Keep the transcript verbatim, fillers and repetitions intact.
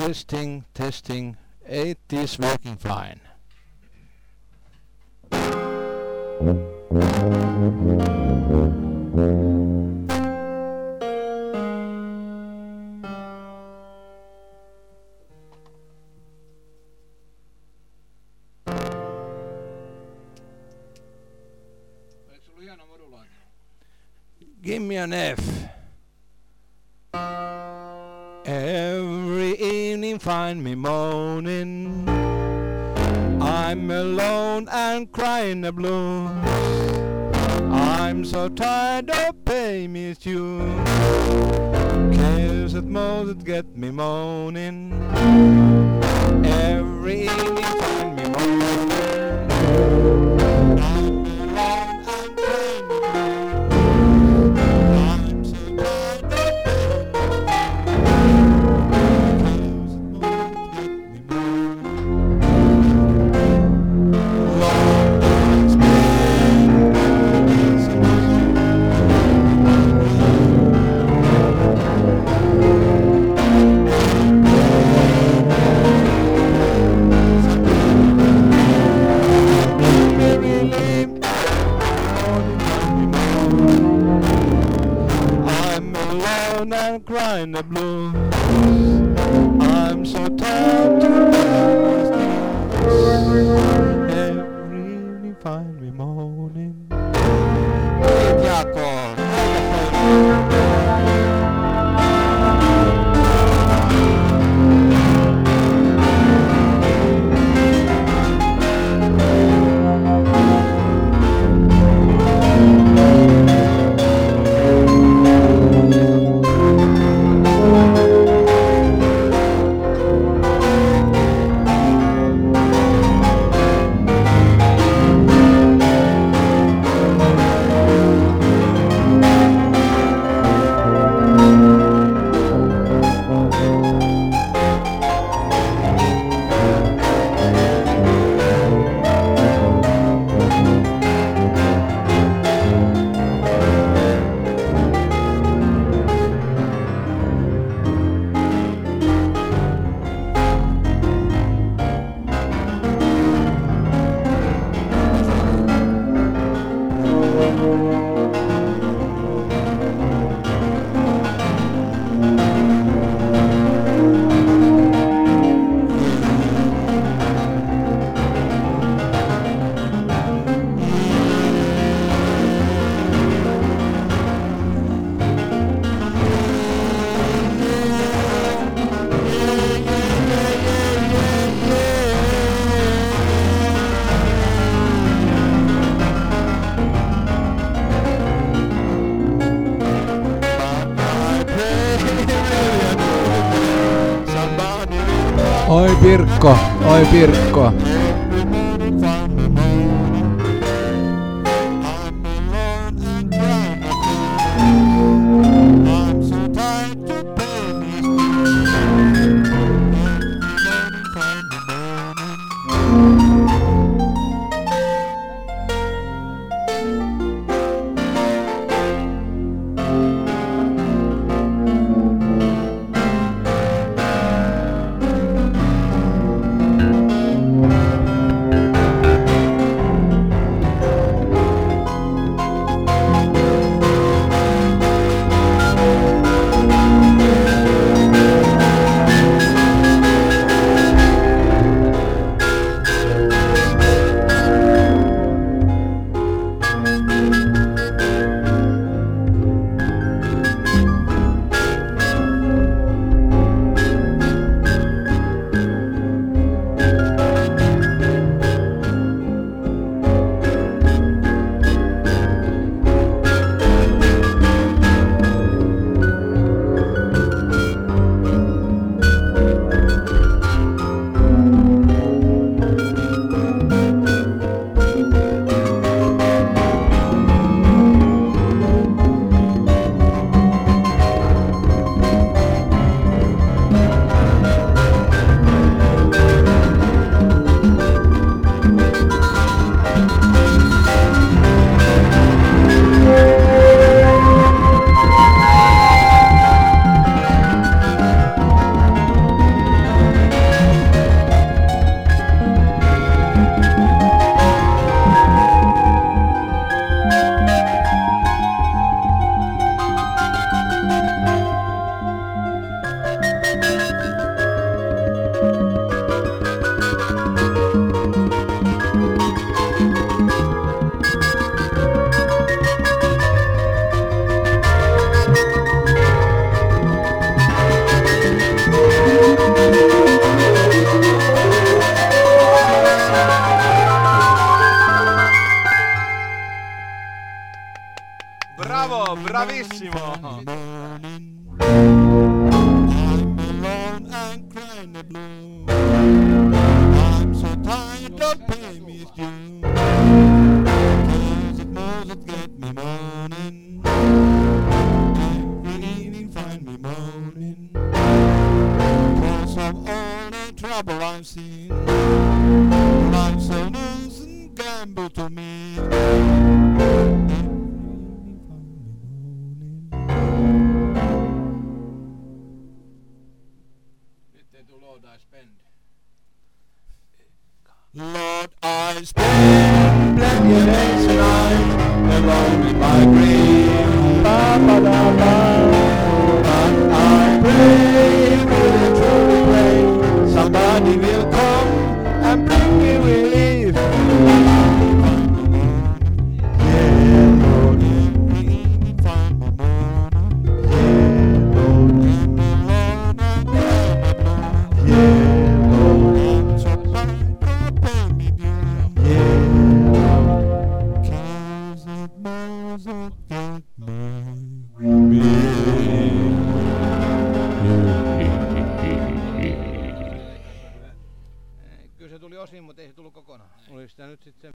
Testing, testing. It is working fine. Give me an F. Every evening find me moaning. I'm alone and crying the blues. I'm so tired of paying me dues. Cares at most get me moaning. Every evening find me moaning. And crying the blues. I'm so tired to lose. Every evening find me moaning. Jakob. Oi Pirkko, oi Pirkko. Bravo, bravissimo. I'm alone and crying the blues. I'm so tired of paying me due. Cause it knows it get me moaning. Every evening find me moaning. Cause of all the trouble I've seen. Life's so loose and gamble to me. Lord, I spend plenty of days tonight alone with my grief. Ba, ba, da, ba. But I pray, really truly pray, somebody will come and bring me relief. Yeah, Lord, let me find my morning. Yeah, Lord, let me Lord, and yeah, Lord, I'm so tired. Kyllä se tuli osin, mutta ei se tullut kokonaan. Oli sitä nyt sitten